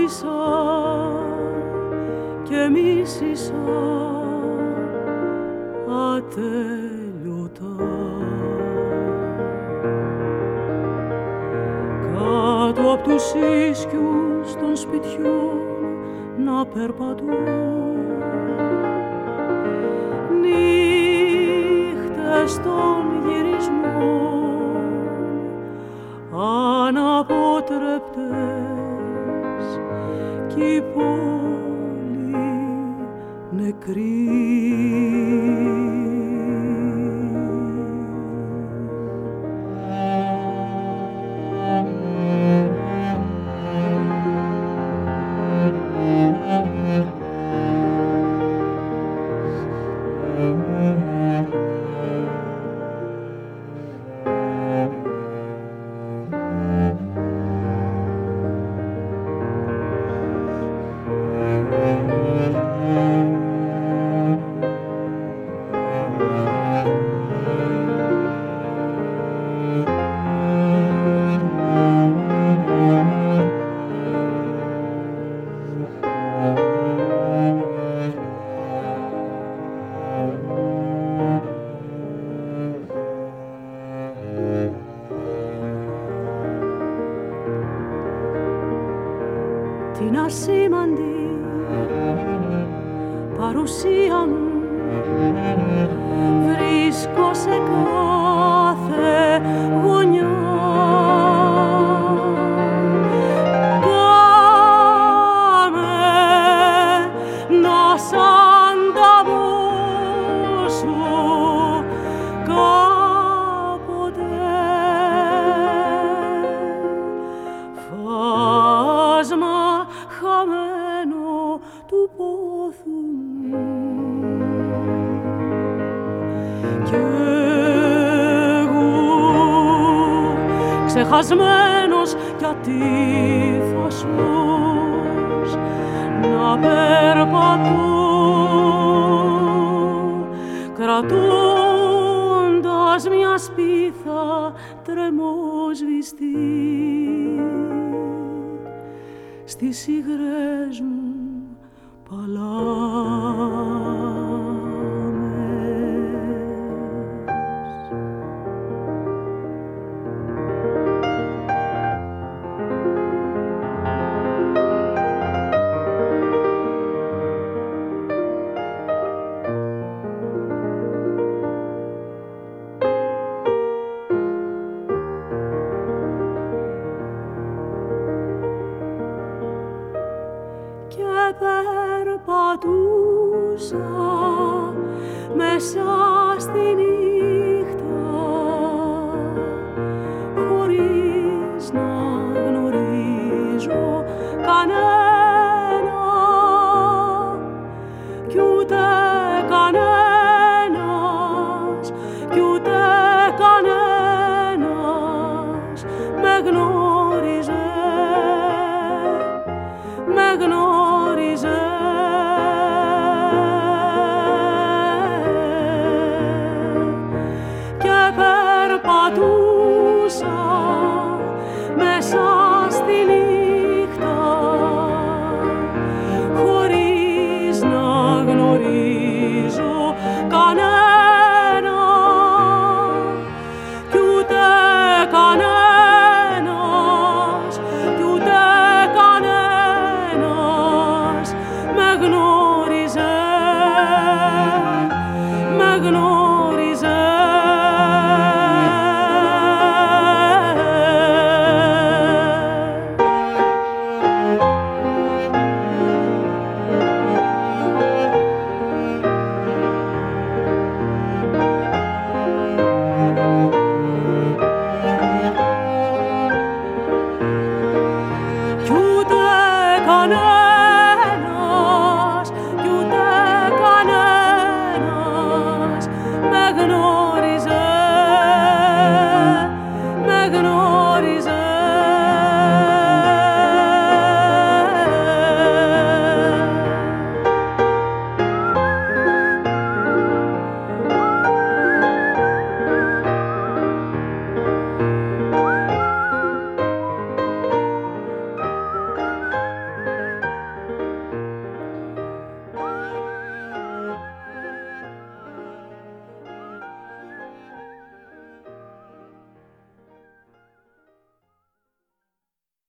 αγάπησα και μίσησα ατέλειωτα. Κάτω απ' τους ίσκιους των σπιτιών να περπατούν, νύχτες των γυρισμών αναπότρεπτες κι η πόλη νεκρή. Την ασήμαντη παρουσία μου βρίσκω σε κάθε γωνιά. Κάμε να σ' ανταμώσω κάποτε. Φάσμα χαμένο του πόθου μου κι εγώ ξεχασμένος κι ατύφασμος να περπατώ κρατώντας μια σπίθα τρεμόσβηστη στις υγρές μου παλάμες. Περπατούσα μέσα στη νύχτα χωρίς να γνωρίζω κανένα κι ούτε κανένας κι ούτε κανένας με γνώριζε, με γνώριζε. Περπατούσα μέσα στη νύχτα χωρίς να γνωρίζω κανένα κι ούτε κανένας κι ούτε κανένας με γνώριζε.